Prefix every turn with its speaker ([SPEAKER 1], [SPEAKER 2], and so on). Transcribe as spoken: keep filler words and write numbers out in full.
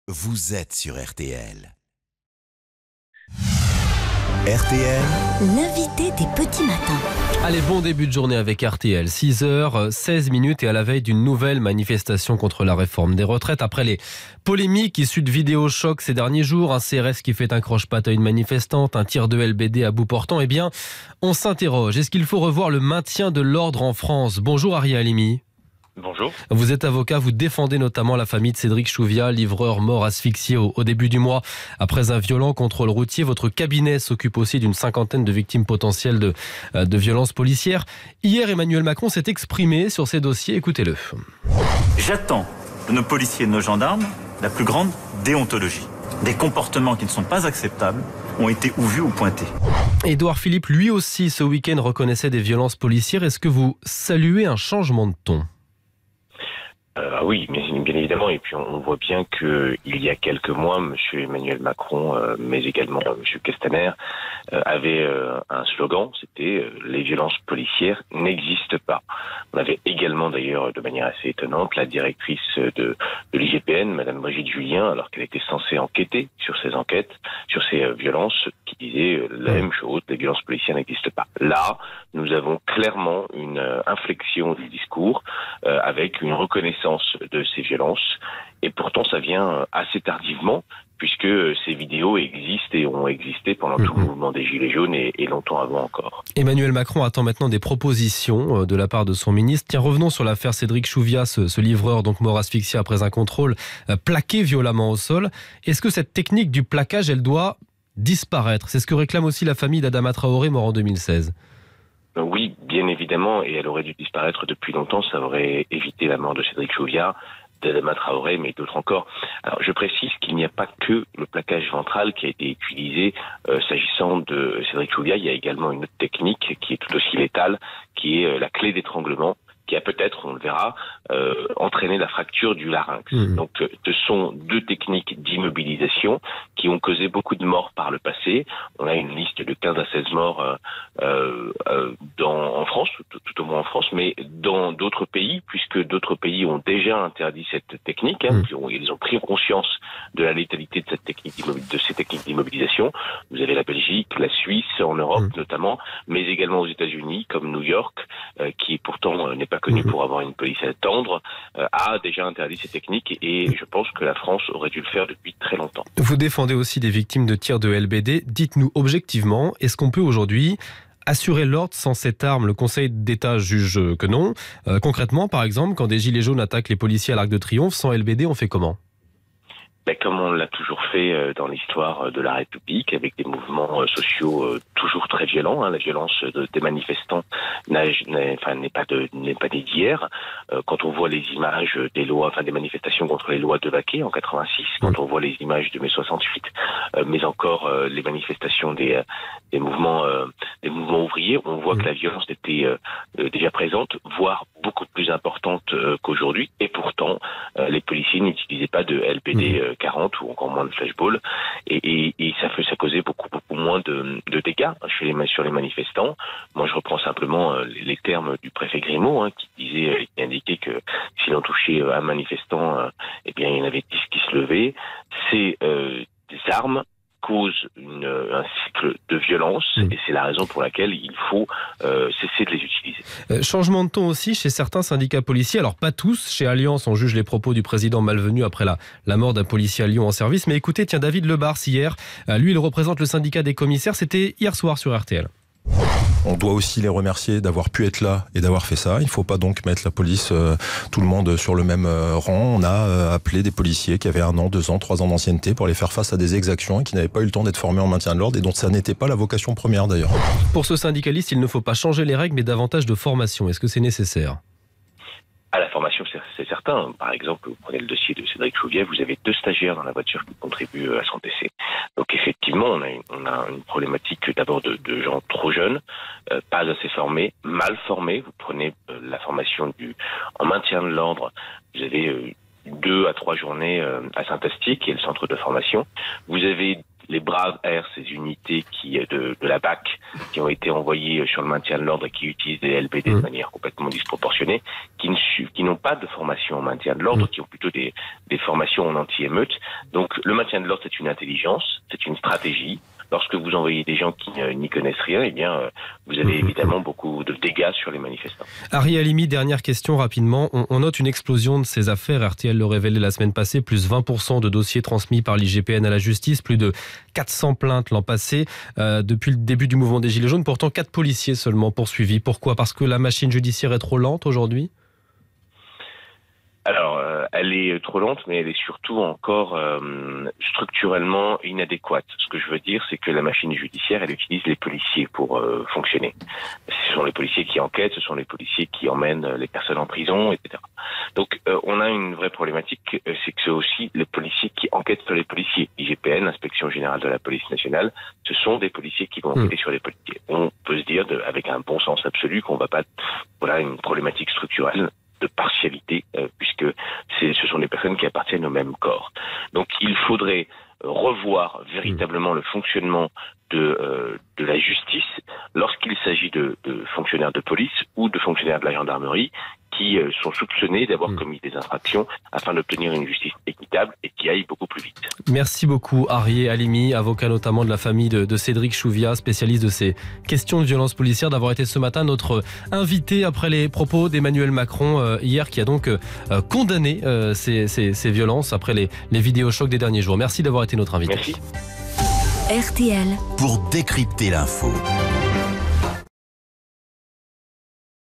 [SPEAKER 1] Vous êtes sur R T L. R T L,
[SPEAKER 2] l'invité des petits matins.
[SPEAKER 3] Allez, bon début de journée avec R T L. six heures seize minutes et à la veille d'une nouvelle manifestation contre la réforme des retraites. Après les polémiques issues de vidéos chocs ces derniers jours, un C R S qui fait un croche-patte à une manifestante, un tir de L B D à bout portant, eh bien, on s'interroge. Est-ce qu'il faut revoir le maintien de l'ordre en France ? Bonjour Aria Halimi.
[SPEAKER 4] Bonjour.
[SPEAKER 3] Vous êtes avocat, vous défendez notamment la famille de Cédric Chouviat, livreur mort asphyxié au, au début du mois après un violent contrôle routier. Votre cabinet s'occupe aussi d'une cinquantaine de victimes potentielles de, de violences policières. Hier, Emmanuel Macron s'est exprimé sur ces dossiers. Écoutez-le.
[SPEAKER 5] J'attends de nos policiers et de nos gendarmes la plus grande déontologie. Des comportements qui ne sont pas acceptables ont été ou vus ou pointés.
[SPEAKER 3] Édouard Philippe, lui aussi, ce week-end reconnaissait des violences policières. Est-ce que vous saluez un changement de ton ?
[SPEAKER 4] Euh, oui, mais bien évidemment, et puis on voit bien que il y a quelques mois, M. Emmanuel Macron, euh, mais également euh, M. Castaner, euh, avait euh, un slogan, c'était euh, « Les violences policières n'existent pas ». On avait également d'ailleurs, de manière assez étonnante, la directrice de, de l'I G P N, Mme Brigitte Julien, alors qu'elle était censée enquêter sur ces enquêtes, sur ces euh, violences, qui disait euh, la même chose, les violences policières n'existent pas. Là, nous avons clairement une euh, inflexion du discours euh, avec une reconnaissance de ces violences, et pourtant ça vient assez tardivement, puisque ces vidéos existent et ont existé pendant tout le mouvement des Gilets jaunes et, et longtemps avant encore.
[SPEAKER 3] Emmanuel Macron attend maintenant des propositions de la part de son ministre. Tiens, revenons sur l'affaire Cédric Chouviat, ce, ce livreur donc mort asphyxié après un contrôle, euh, plaqué violemment au sol. Est-ce que cette technique du plaquage, elle doit disparaître ? C'est ce que réclame aussi la famille d'Adama Traoré, mort en deux mille seize.
[SPEAKER 4] Oui, bien évidemment, et elle aurait dû disparaître depuis longtemps. Ça aurait évité la mort de Cédric Chouviat, d'Adama Traoré, mais d'autres encore. Alors, je précise qu'il n'y a pas que le plaquage ventral qui a été utilisé euh, s'agissant de Cédric Chouviat. Il y a également une autre technique qui est tout aussi létale, qui est euh, la clé d'étranglement, qui a peut-être, on le verra, euh, entraîné la fracture du larynx. Mmh. Donc, euh, ce sont deux techniques d'immobilisation qui ont causé beaucoup de morts par le passé. On a une liste de quinze à seize morts euh, euh, dans, en France, tout, tout au moins en France, mais dans d'autres pays, puisque d'autres pays ont déjà interdit cette technique. Hein, mmh. Ils ont pris conscience de la létalité de, cette technique de ces techniques d'immobilisation. Vous avez la Belgique, la Suisse, en Europe mmh. notamment, mais également aux États-Unis, comme New York, euh, qui pourtant euh, n'est pas connu pour avoir une police à tendre, euh, a déjà interdit ces techniques, et je pense que la France aurait dû le faire depuis très longtemps.
[SPEAKER 3] Vous défendez aussi des victimes de tirs de L B D. Dites-nous objectivement, est-ce qu'on peut aujourd'hui assurer l'ordre sans cette arme ? Le Conseil d'État juge que non. Euh, concrètement, par exemple, quand des gilets jaunes attaquent les policiers à l'Arc de Triomphe, sans L B D, on fait comment ?
[SPEAKER 4] Ben, comme on l'a toujours fait dans l'histoire de la République, avec des mouvements sociaux toujours très violents. Hein. La violence des manifestants n'est, enfin, n'est pas de, n'est pas née d'hier. Quand on voit les images des lois, enfin des manifestations contre les lois de Baquet en quatre-vingt-six, quand on voit les images de mai soixante-huit, mais encore les manifestations des, des mouvements, des mouvements ouvriers, on voit que la violence était déjà présente, voire beaucoup plus importante qu'aujourd'hui. Et pourtant, les policiers n'utilisaient pas de L B D quarante ou encore moins de flashball, et, et, et ça fait ça causait beaucoup beaucoup moins de, de dégâts chez les, sur les manifestants. Moi, je reprends simplement euh, les, les termes du préfet Grimaud, hein, qui disait, euh, qui indiquait que si l'on touchait un manifestant, euh, eh bien, il y en avait dix qui se levaient. C'est euh, des armes cause une, un cycle de violence, mmh. et c'est la raison pour laquelle il faut euh, cesser de les utiliser.
[SPEAKER 3] Euh, changement de ton aussi chez certains syndicats policiers, alors pas tous, chez Alliance on juge les propos du président malvenu après la, la mort d'un policier à Lyon en service, mais écoutez, tiens, David Lebars hier, euh, lui il représente le syndicat des commissaires, c'était hier soir sur R T L.
[SPEAKER 6] On doit aussi les remercier d'avoir pu être là et d'avoir fait ça. Il ne faut pas donc mettre la police, euh, tout le monde sur le même euh, rang. On a euh, appelé des policiers qui avaient un an, deux ans, trois ans d'ancienneté pour les faire face à des exactions et qui n'avaient pas eu le temps d'être formés en maintien de l'ordre et dont ça n'était pas la vocation première d'ailleurs.
[SPEAKER 3] Pour ce syndicaliste, il ne faut pas changer les règles mais davantage de formation. Est-ce que c'est nécessaire ?
[SPEAKER 4] À la formation, c'est certain. Par exemple, vous prenez le dossier de Cédric Chouviat, vous avez deux stagiaires dans la voiture qui contribuent à son décès. Donc effectivement, on a une, on a une problématique d'abord de, de gens trop jeunes, euh, pas assez formés, mal formés. Vous prenez euh, la formation du en maintien de l'ordre, vous avez euh, deux à trois journées euh, à Saint-Asti, qui est le centre de formation. Vous avez les Braves Air, ces unités qui de, de la B A C qui ont été envoyées sur le maintien de l'ordre et qui utilisent des L B D de manière complètement disproportionnée, qui, ne, qui n'ont pas de formation en maintien de l'ordre, qui ont plutôt des, des formations en anti-émeute. Donc le maintien de l'ordre, c'est une intelligence, c'est une stratégie. Lorsque vous envoyez des gens qui euh, n'y connaissent rien, eh bien, euh, vous avez évidemment beaucoup de dégâts sur les manifestants.
[SPEAKER 3] Ari Halimi, dernière question rapidement. On, on note une explosion de ces affaires. R T L le révélait la semaine passée, plus vingt pour cent de dossiers transmis par l'I G P N à la justice, plus de quatre cents plaintes l'an passé, euh, depuis le début du mouvement des Gilets jaunes. Pourtant, quatre policiers seulement poursuivis. Pourquoi ? Parce que la machine judiciaire est trop lente aujourd'hui ?
[SPEAKER 4] Alors, euh, elle est trop lente, mais elle est surtout encore euh, structurellement inadéquate. Ce que je veux dire, c'est que la machine judiciaire, elle utilise les policiers pour euh, fonctionner. Ce sont les policiers qui enquêtent, ce sont les policiers qui emmènent les personnes en prison, et cetera. Donc, euh, on a une vraie problématique, c'est que c'est aussi les policiers qui enquêtent sur les policiers. I G P N, Inspection Générale de la Police Nationale, ce sont des policiers qui vont enquêter mmh. sur les policiers. On peut se dire, de, avec un bon sens absolu, qu'on va pas... Voilà, une problématique structurelle de partialité, euh, puisque c'est, ce sont des personnes qui appartiennent au même corps. Donc il faudrait revoir véritablement le fonctionnement de, euh, de la justice lorsqu'il s'agit de, de fonctionnaires de police ou de fonctionnaires de la gendarmerie qui euh, sont soupçonnés d'avoir mmh. commis des infractions afin d'obtenir une justice équitable et qui aille beaucoup plus vite.
[SPEAKER 3] Merci beaucoup Ari Halimi, avocat notamment de la famille de, de Cédric Chouviat, spécialiste de ces questions de violence policière, d'avoir été ce matin notre invité après les propos d'Emmanuel Macron euh, hier, qui a donc euh, condamné euh, ces, ces, ces violences après les, les vidéochocs des derniers jours. Merci d'avoir été notre invité.
[SPEAKER 4] Merci.
[SPEAKER 2] R T L.
[SPEAKER 1] Pour décrypter l'info.